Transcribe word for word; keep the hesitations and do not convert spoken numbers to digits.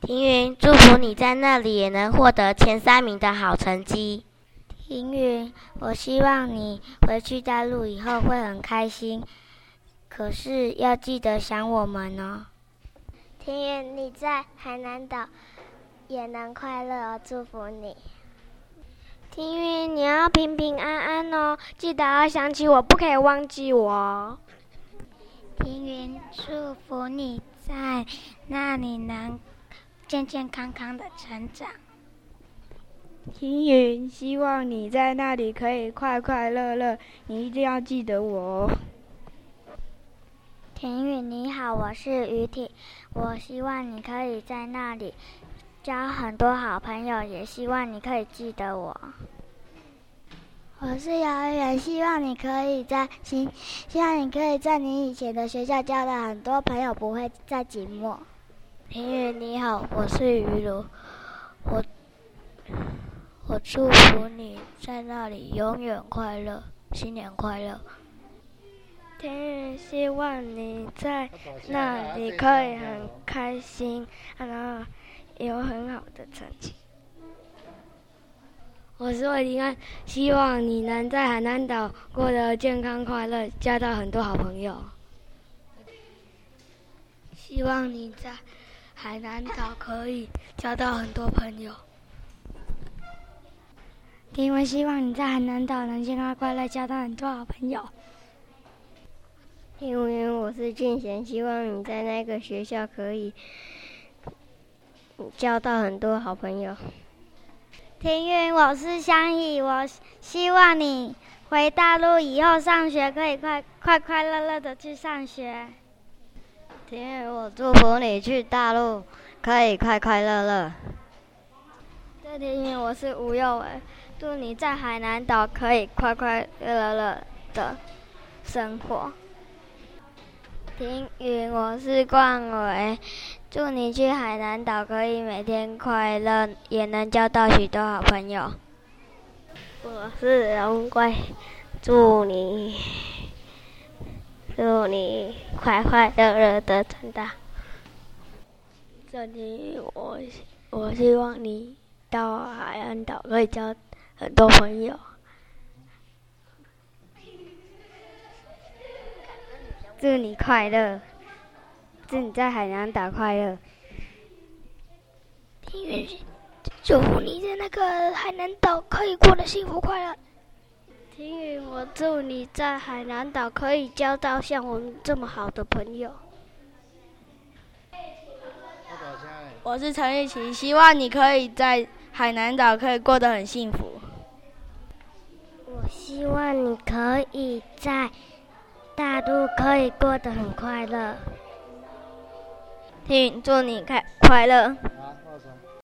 庭云，祝福你在那里也能获得前三名的好成绩。 庭云，我希望你回去大陆以后会很开心，可是要记得想我们哦。 庭云，你在海南岛也能快乐哦，祝福你。 庭云，你要平平安安哦，记得要想起我，不可以忘记我哦。 庭云，祝福你在那里能健健康康的成长。 庭云，希望你在那里可以快快乐乐，你一定要记得我哦。 庭云你好，我是于婷，我希望你可以在那里交很多好朋友，也希望你可以记得我。我是姚远，希望你可以在希希望你可以在你以前的学校交到很多朋友，不会再寂寞。 庭云你好，我是于如，我我祝福你在那里永远快乐，新年快乐。庭云，希望你在那里可以很开心，然后有很好的成绩。我是魏庭安，希望你能在海南岛过得健康快乐，交到很多好朋友。希望你在海南岛可以交到很多朋友。 庭云，希望你在海南岛能健康快乐，交到很多好朋友。 庭云，我是俊贤，希望你在那个学校可以交到很多好朋友。 庭云，我是香怡，我希望你回大陆以后上学可以快快快乐乐的去上学。 庭云，我祝福你去大陆可以快快乐乐。对，庭云，我是吴佑伟，祝你在海南岛可以快快乐乐的生活。庭云，我是冠伟，祝你去海南岛可以每天快乐，也能交到许多好朋友。我是荣贵，祝你祝你快快乐乐的长大。这里我我希望你到海南岛可以交很多朋友。祝你快乐，祝你在海南岛快乐。 庭云，祝福你在那个海南岛可以过得幸福快乐。 庭云，我祝你在海南岛可以交到像我们这么好的朋友。 我是陈玉琪，希望你可以在海南岛可以过得很幸福。 我希望你可以在大陆可以过得很快乐。 庭云，祝你快快乐。